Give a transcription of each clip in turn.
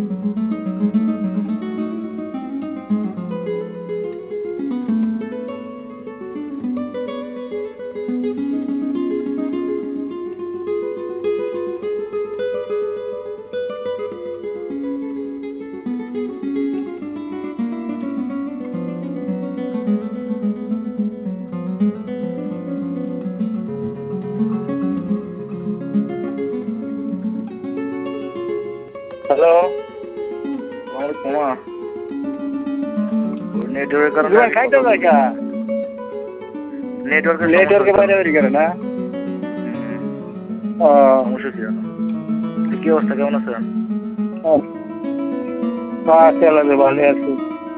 Hello, আমার ক্ষমা নেটওয়ার্কের কারণে তোমার খাইতে দেখা নেটওয়ার্কের বাইরে বেরিয়ে গেলে না। সমস্যা ছিল না। কি অবস্থা, কেমন আছেন? আছে ভালো আছি।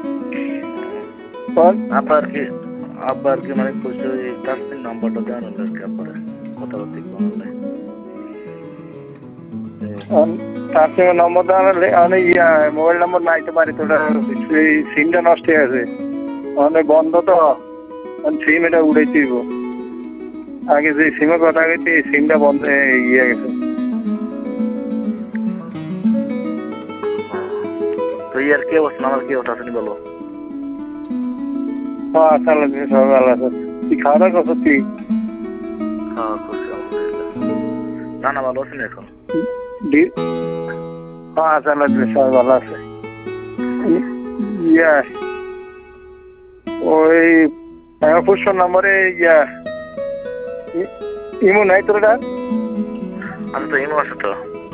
আব্বা আর কি মানে কইছে তাসনির নাম্বারটা দেন আর কি আব্বারে কথা বলতে কি বললে তার সঙ্গে নম্বর দেওয়া মোবাইল নম্বর নাইতে পারি তো সিমটা নষ্ট হয়ে গেছে, অনেক বন্ধ তো সিম এটা উড়ে দিব। আগে যে সিমের কথা গেছে এই সিমটা বন্ধ হয়ে গেছে। তো আর কি অবস্থা, আমার কি অবস্থা আপনি বলো। হ্যাঁ চালা সবাই ভালো আছে। তুই খাওয়া দাওয়া করছো? তুই খাওয়া করছি আলহামদুলিল্লাহ। না না ভালো আছেন এখন? হ্যাঁ চালা সবাই ভালো আছে। ওই পুষ্প নম্বরে ইমো নাই তোর? আচ্ছা তো ইমো আছে তো।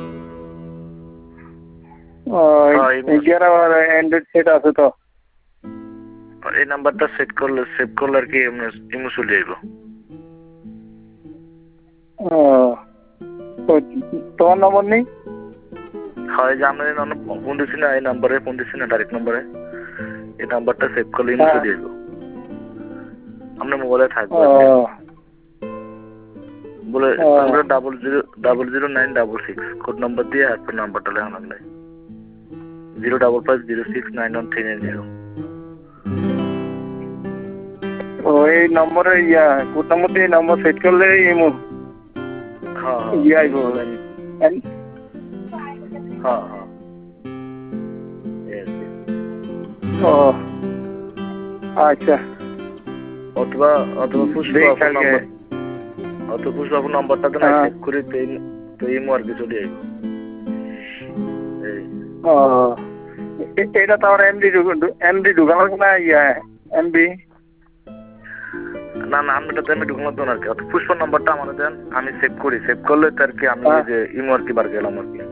অ্যান্ড্রয়েড সেট আছে তো। এই নাম্বারটা সেভ করলে আর কি ইমো চলে যাইব। তোমার নম্বর নেই? হয় যে আমরা ফোন দিচ্ছি না, এই নাম্বারে ফোন দিচ্ছি না, ডাইরেক্ট নাম্বারে এই নাম্বারটা সেভ করলে ইমো চলে যাইব। আপনার মোবাইলে থাকবে বলে 0000966 কোড নাম্বার দিয়ে আপনার নাম্বারটা লেখা লাগলে 05506913990। ওই নম্বরে কোড নম্বর দিয়ে নম্বর সেট করলে ইমো আইব। ও আচ্ছা। অথবা পুষ্প নাম্বারটা তো না সেভ করে তো ইমো আর কি চলে যাইব। এটা তো আমার এমডি ঢুকানো না এমবি না না আমি এটা ঢুকানো দেন আর কি। পুষ্প নাম্বারটা আমার দেন, আমি সেভ করলে তো আর কি আমি যে ইমো আর কি বার গেলাম আর কি।